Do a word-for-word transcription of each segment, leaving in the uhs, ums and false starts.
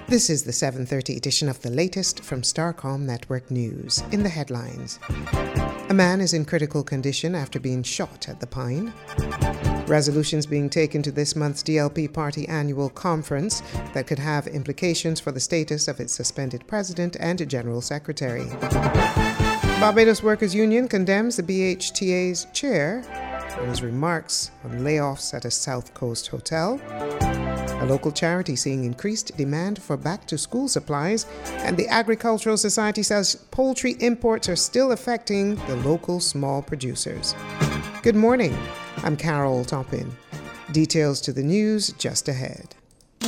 This is the seven thirty edition of the latest from Starcom Network News. In the headlines, a man is in critical condition after being shot at the Pine. Resolutions being taken to this month's D L P party annual conference that could have implications for the status of its suspended president and general secretary. Barbados Workers Union condemns the B H T A's chair on his remarks on layoffs at a South Coast hotel. A local charity seeing increased demand for back-to-school supplies, and the Agricultural Society says poultry imports are still affecting the local small producers. Good morning, I'm Carol Toppin. Details to the news just ahead.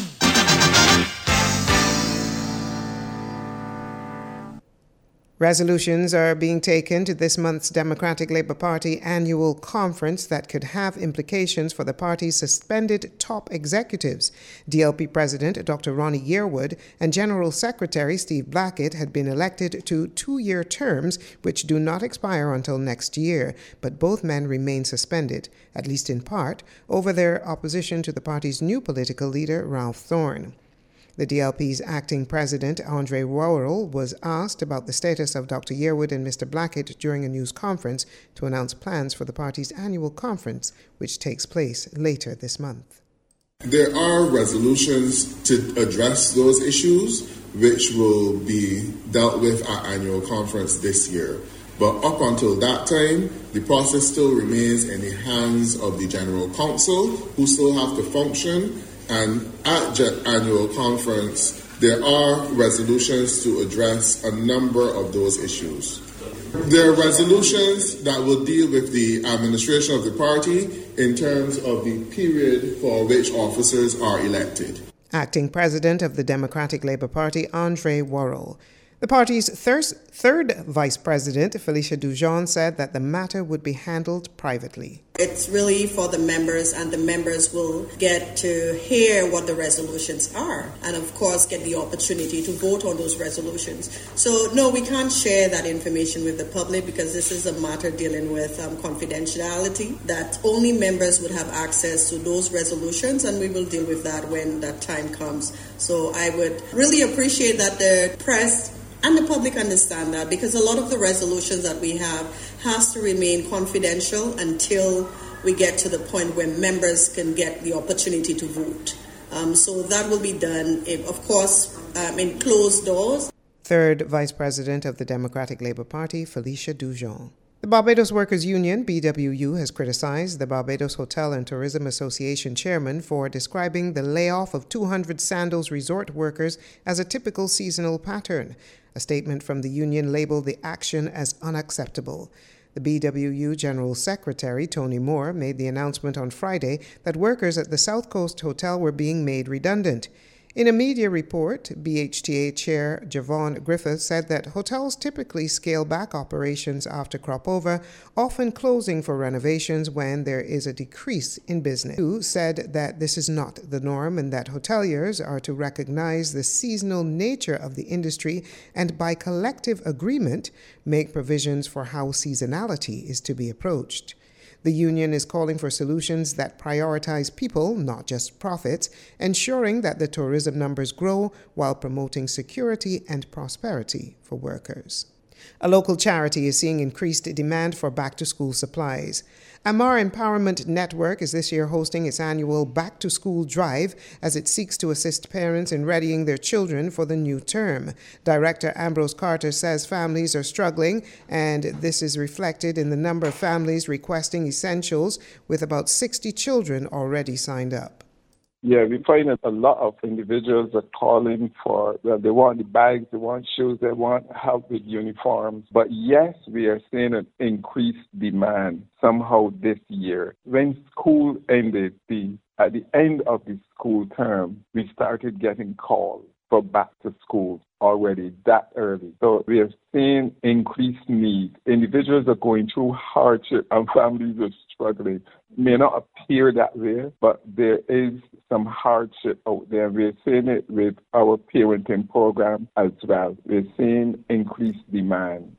Resolutions are being taken to this month's Democratic Labour Party annual conference that could have implications for the party's suspended top executives. D L P President Doctor Ronnie Yearwood and General Secretary Steve Blackett had been elected to two-year terms which do not expire until next year, but both men remain suspended, at least in part, over their opposition to the party's new political leader, Ralph Thorne. The D L P's acting president, Andre Worrell, was asked about the status of Doctor Yearwood and Mister Blackett during a news conference to announce plans for the party's annual conference, which takes place later this month. There are resolutions to address those issues, which will be dealt with at annual conference this year. But up until that time, the process still remains in the hands of the General Counsel, who still have to function. And at J- annual conference, there are resolutions to address a number of those issues. There are resolutions that will deal with the administration of the party in terms of the period for which officers are elected. Acting President of the Democratic Labour Party, Andre Worrell. The party's thir- third vice president, Felicia Dujon, said that the matter would be handled privately. It's really for the members, and the members will get to hear what the resolutions are and, of course, get the opportunity to vote on those resolutions. So, no, we can't share that information with the public because this is a matter dealing with um, confidentiality, that only members would have access to those resolutions, and we will deal with that when that time comes. So I would really appreciate that the press and the public understand that, because a lot of the resolutions that we have has to remain confidential until we get to the point where members can get the opportunity to vote. Um, so that will be done, if, of course, um, in closed doors. Third Vice President of the Democratic Labour Party, Felicia Dujon. The Barbados Workers Union, B W U, has criticized the Barbados Hotel and Tourism Association chairman for describing the layoff of two hundred Sandals resort workers as a typical seasonal pattern. A statement from the union labeled the action as unacceptable. The B W U General Secretary, Tony Moore, made the announcement on Friday that workers at the South Coast Hotel were being made redundant. In a media report, B H T A Chair Javon Griffith said that hotels typically scale back operations after crop over, often closing for renovations when there is a decrease in business. He said that this is not the norm and that hoteliers are to recognize the seasonal nature of the industry and by collective agreement make provisions for how seasonality is to be approached. The union is calling for solutions that prioritize people, not just profits, ensuring that the tourism numbers grow while promoting security and prosperity for workers. A local charity is seeing increased demand for back-to-school supplies. Amar Empowerment Network is this year hosting its annual back-to-school drive as it seeks to assist parents in readying their children for the new term. Director Ambrose Carter says families are struggling, and this is reflected in the number of families requesting essentials, with about sixty children already signed up. Yeah, we find that a lot of individuals are calling for, well, they want the bags, they want shoes, they want help with uniforms. But yes, we are seeing an increased demand somehow this year. When school ended, the at the end of the school term, we started getting calls for back to school already that early. So we have seen increased need. Individuals are going through hardship and families are struggling. It may not appear that way, but there is some hardship out there. We're seeing it with our parenting program as well. We're seeing increased demand.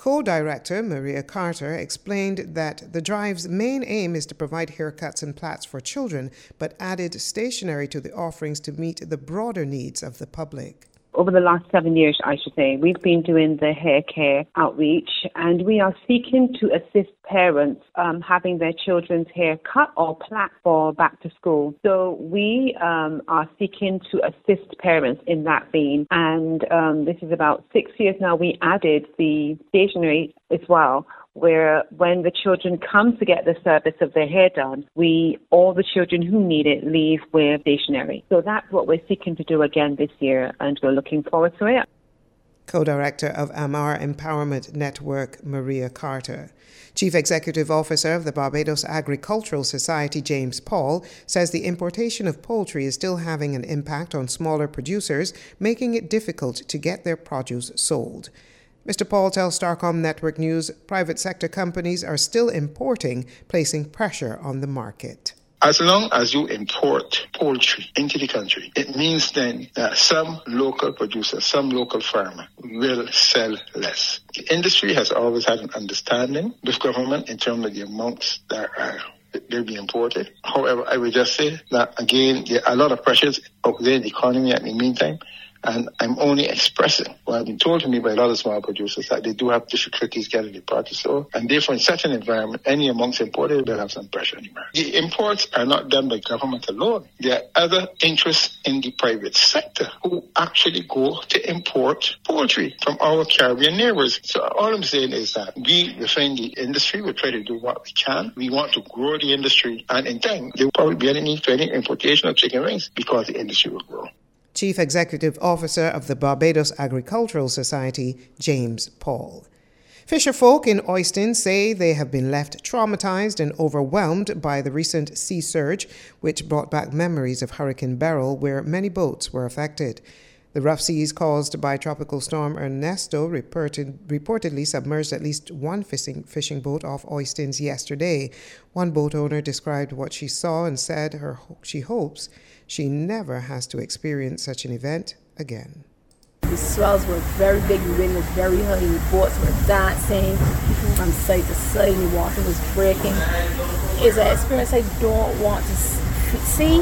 Co-director Maria Carter explained that the drive's main aim is to provide haircuts and plats for children, but added stationery to the offerings to meet the broader needs of the public. Over the last seven years, I should say, we've been doing the hair care outreach, and we are seeking to assist parents um, having their children's hair cut or plait for back to school. So we um, are seeking to assist parents in that vein, and um, this is about six years now. We added the stationery as well, where when the children come to get the service of their hair done, we, all the children who need it, leave with stationery. So that's what we're seeking to do again this year, and we're looking forward to it. Co-director of Amar Empowerment Network, Maria Carter. Chief Executive Officer of the Barbados Agricultural Society, James Paul, says the importation of poultry is still having an impact on smaller producers, making it difficult to get their produce sold. Mister Paul tells Starcom Network News private sector companies are still importing, placing pressure on the market. As long as you import poultry into the country, it means then that some local producer, some local farmer will sell less. The industry has always had an understanding with government in terms of the amounts that are they're being imported. However, I would just say that, again, there are a lot of pressures out there in the economy in the meantime. And I'm only expressing what has been told to me by a lot of small producers that they do have difficulties getting the produce sold. And therefore, in such an environment, any amongst importers will have some pressure on the market. The imports are not done by government alone. There are other interests in the private sector who actually go to import poultry from our Caribbean neighbors. So all I'm saying is that we within the industry will try to do what we can. We want to grow the industry. And in time, there will probably be any need for any importation of chicken wings because the industry will grow. Chief Executive Officer of the Barbados Agricultural Society, James Paul. Fisherfolk in Oyston say they have been left traumatized and overwhelmed by the recent sea surge, which brought back memories of Hurricane Beryl, where many boats were affected. The rough seas caused by Tropical Storm Ernesto reported, reportedly submerged at least one fishing, fishing boat off Oystons yesterday. One boat owner described what she saw and said her she hopes she never has to experience such an event again. The swells were very big, the wind was very high, the boats were dancing from side to side, the water was breaking. It's an experience I don't want to see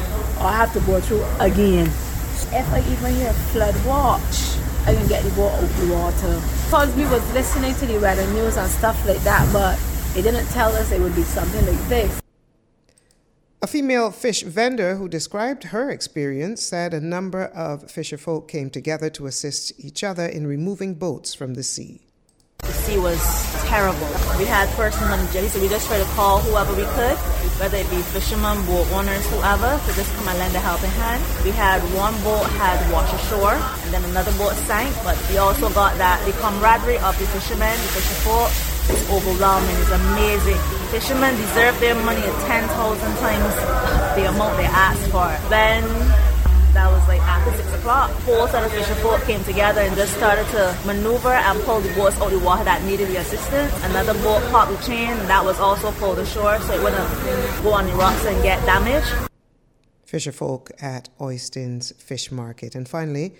or have to go through again. If I even hear flood watch, I can get the boat out the water. Because we was listening to the weather news and stuff like that, but it didn't tell us it would be something like this. A female fish vendor who described her experience said a number of fisherfolk came together to assist each other in removing boats from the sea. The sea was terrible. We had persons on the jetty, so we just tried to call whoever we could, whether it be fishermen, boat owners, whoever, to just come and lend a helping hand. We had one boat had washed ashore, and then another boat sank, but we also got that the camaraderie of the fishermen, the fisherfolk, is overwhelming. It's amazing. Fishermen deserve their money at ten thousand times the amount they asked for. Then that was like after six o'clock. A whole set of fisherfolk came together and just started to maneuver and pull the boats out of the water that needed the assistance. Another boat popped the chain that was also pulled ashore so it wouldn't go on the rocks and get damaged. Fisherfolk at Oyston's Fish Market. And finally,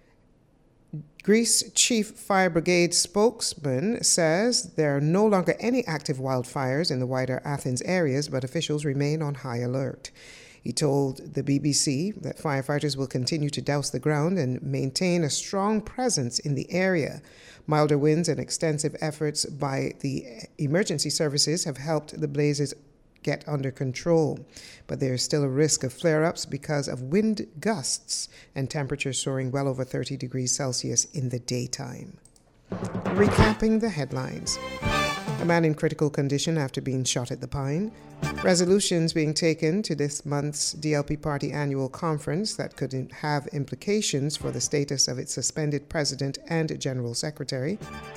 Greece Chief Fire Brigade spokesman says there are no longer any active wildfires in the wider Athens areas, but officials remain on high alert. He told the B B C that firefighters will continue to douse the ground and maintain a strong presence in the area. Milder winds and extensive efforts by the emergency services have helped the blazes get under control, but there is still a risk of flare-ups because of wind gusts and temperatures soaring well over thirty degrees Celsius in the daytime. Recapping the headlines. A man in critical condition after being shot at the Pine. Resolutions being taken to this month's D L P Party annual conference that could have implications for the status of its suspended president and general secretary.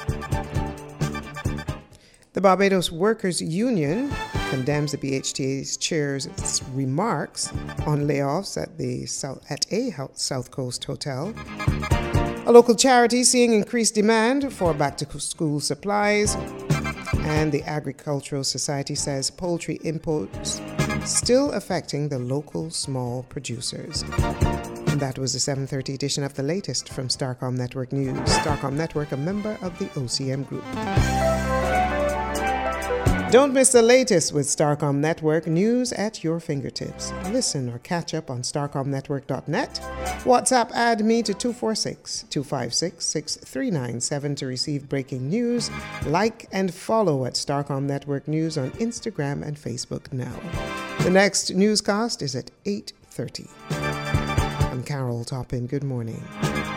The Barbados Workers Union condemns the B H T A's chair's remarks on layoffs at the South, at a South Coast hotel. A local charity seeing increased demand for back-to-school supplies. And the Agricultural Society says poultry imports still affecting the local small producers. And that was the seven thirty edition of the latest from Starcom Network News. Starcom Network, a member of the O C M Group. Don't miss the latest with Starcom Network news at your fingertips. Listen or catch up on starcom network dot net. WhatsApp add me to two four six, two five six, six three nine seven to receive breaking news. Like and follow at Starcom Network News on Instagram and Facebook now. The next newscast is at eight thirty. I'm Carol Toppin. Good morning.